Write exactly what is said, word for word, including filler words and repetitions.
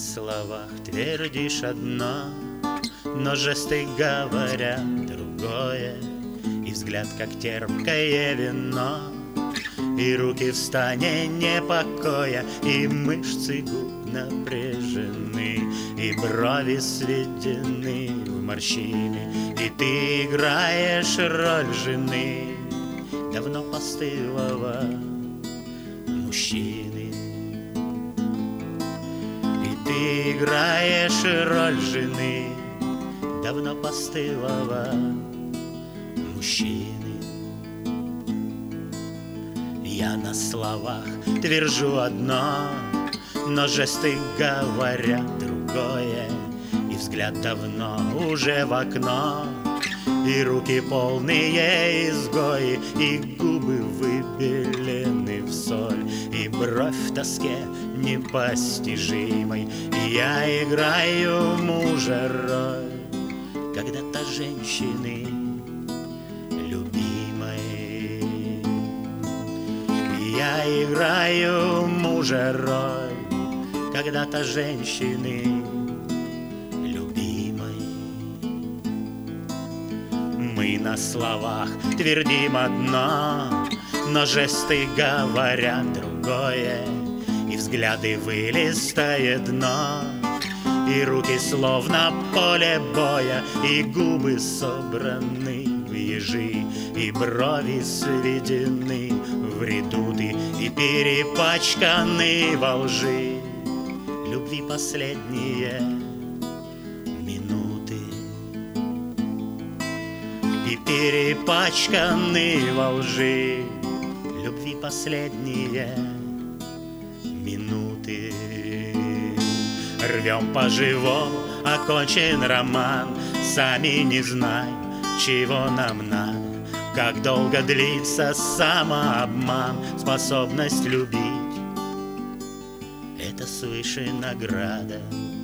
словах твердишь одно, но жесты говорят другое, и взгляд, как терпкое вино, и руки в стане непокоя, и мышцы губ напряжены, и брови сведены в морщины, и ты играешь роль жены давно постылого мужчины. И ты играешь роль жены давно постылого мужчины. Я на словах твержу одно, но жесты говорят другое, и взгляд давно уже в окно, и руки полные изгои, и губы выбелены в соль, и бровь в тоске непостижимой. И я играю мужа роль когда-то женщины любимой. И я играю мужа роль когда-то женщины любимой. Мы на словах твердим одно, но жесты говорят другое, и взгляды вылистает дно, и руки словно поле боя, и губы собраны в ежи, и брови сведены в редуты, и перепачканы во лжи любви последние минуты. И перепачканы во лжи любви последние минуты. Рвем по-живому окончен роман, сами не знаем, чего нам надо, как долго длится самообман. Способность любить — это свыше награда.